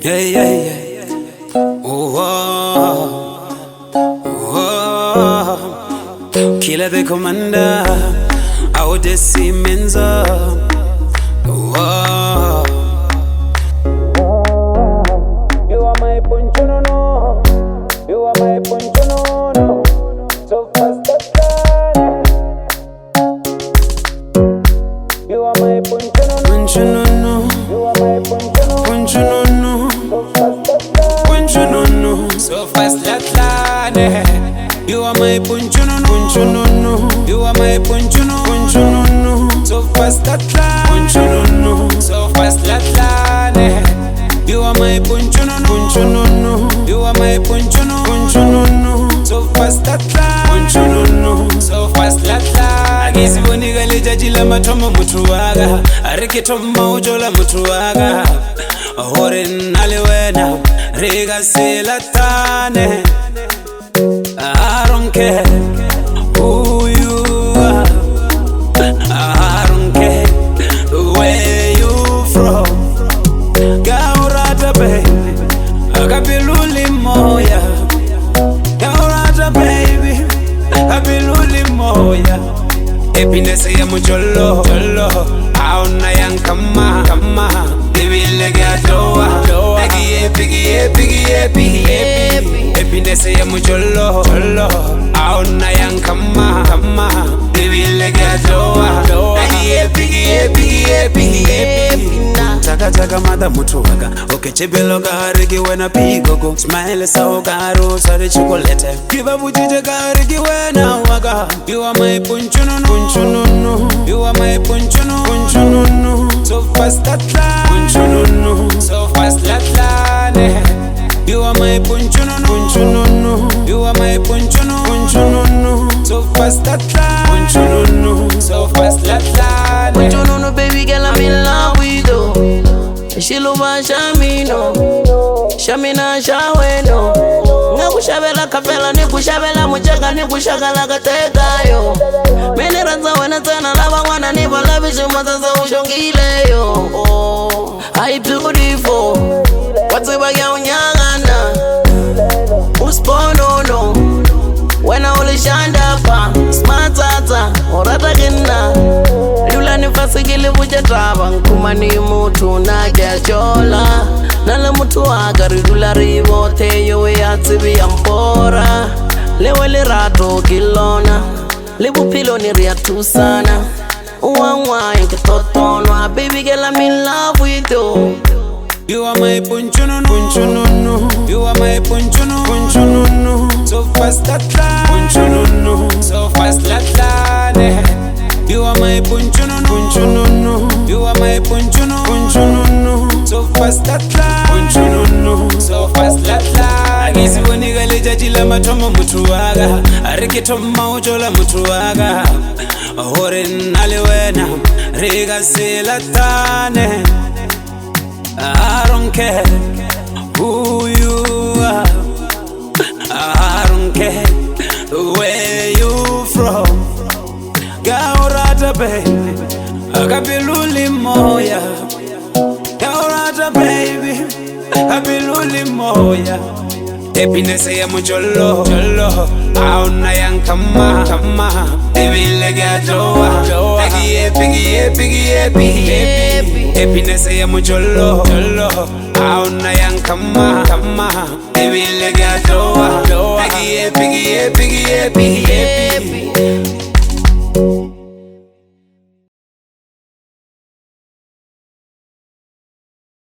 Yeah, yeah, yeah. Oh, Killer the commander, out the Siemens. You are my poncho, no, no. You are my poncho, no, no. So fast that time. You are my poncho, no, no. You are my poncho, no, no. Poncho, no, no. So fast that line. You are my poncho, no, no. You are my poncho, no, no. So fast that line. Poncho, no. So fast that line. You are my poncho, no, no. You are my poncho, no, no. So fast that line. Poncho, no. So fast that line. Agisi boniga lejajila matoma mutuwaga. Arikitoma ujola mutuwaga. Hore naliwena Riga silatane. I don't care who you are. I don't care where you from. Gaurata baby, Agapiluli moya. Gaurata baby, Agapiluli moya. Happiness ya mujolo, auna yang kama. Baby lega doa, piggy. Happiness ya mujolo, auna yang kama. Baby lega doa, piggy. Chaka mada mutuwaga. Okay, chibelo garigi wena pigogo. Smile sao garo sare chocolate. Kiba bujije garigi wena waga. You are my poncho, no. You are my poncho, no. So fast that line. Poncho, no. So fast that line. You are my poncho, no. You are my poncho, no. So fast that line. Poncho, no. So fast that line. Poncho, no, baby girl, I'm in love with you. She love Shamino, Shamina Shaweno. Nakushabela kapela, nikushabela muchaga, nikushagala kategayo. Mene ranza wena tena lava wana nipa lavishu mataza ushongileyo. I beautiful, watiba ya unyangana. Usponono, wena ulishanda pa. Smart tata, orata kina. Lula nifasikili bujetaba, nkumani mutu na kiachola. Nale mutu agari lula rivote yowe atibi yampora. Lewe li rato kilona, libu pilo ni riatu sana. Uwa inke totonwa, baby girl I'm in love with you. You are my poncho, no. You are my poncho, no. So fast that line. Poncho, no. So fast that line. You are my poncho, no. You are my poncho, no. So fast that line. Poncho, no. So fast that line. Agisi boniga lejajila matoma mutuwaga. Arikitoma ujola mutuwaga. Hore naliwena Riga silatane. I don't care who you are. I don't care where you from. Gaurata baby, Agapiluli moya. Gaurata baby, Agapiluli moya. Happiness ya mujolo, auna yang kama. Baby lega doa, piggy. Happiness ya mujolo, auna yang kama. Baby lega doa, piggy.